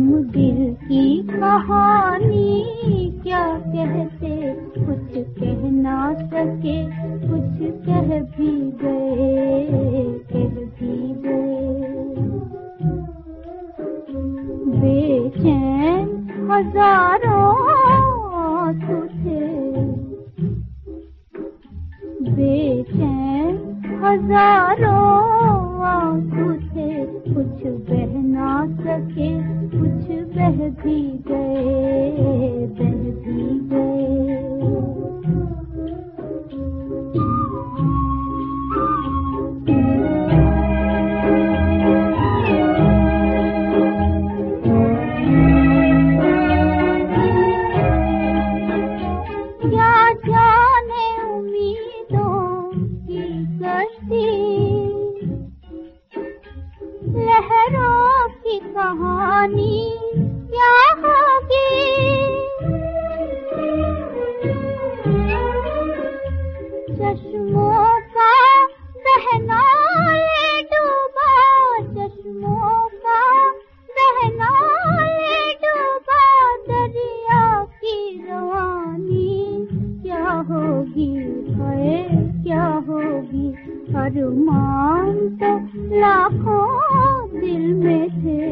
दिल की कहानी क्या कहते, कुछ कह ना सके, कुछ कह भी गए, कह भी गए। बेचैन हजारों आंसू थे, बेचैन हजारों आंसू थे, कुछ बह ना सके, कुछ बह भी गए, बह भी गए। क्या जाने उम्मीदों की कश्ती, लहरों की कहानी क्या होगी। चश्मों का बहना ये डूबा, चश्मों का बहना ये डूबा, दरिया की रवानी क्या होगी, है क्या होगी। अरमान तो लाखों दिल में थे,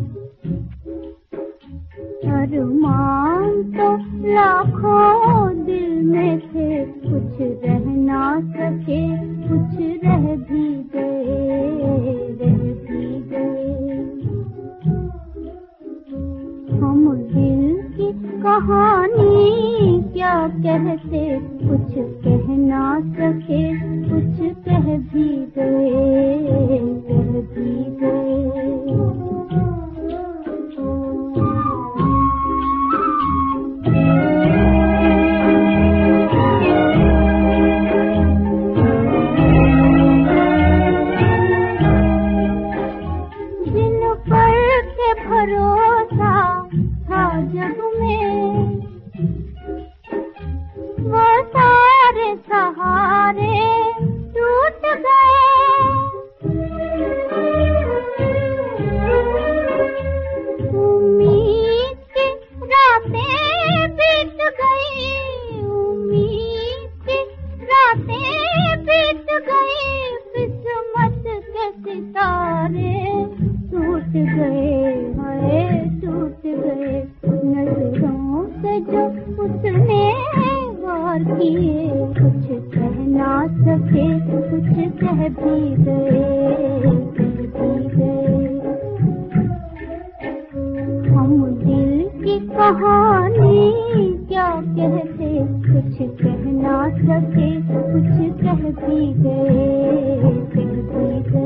अरमान तो लाखों दिल में थे, कुछ रह ना सके, कुछ रह भी गए, रह भी गए। हम दिल की कहानी क्या कहते, कुछ कह ना सके, कुछ कह भी गए, कह भी गए। जिन पर के भरोसा था जग में, वो सारे सहारे टूट गए। उम्मीद की रातें बीत गई, उम्मीद की रातें बीत गई, किस्मत के सितारे टूट गए, हाय टूट गए। नजरों से जो उसने वार किए, कुछ कह ना सके, कुछ कह भी गए, कह भी गए। हम दिल की कहानी क्या कहते, कुछ कह ना सके, कुछ कह भी गए, कह भी गए।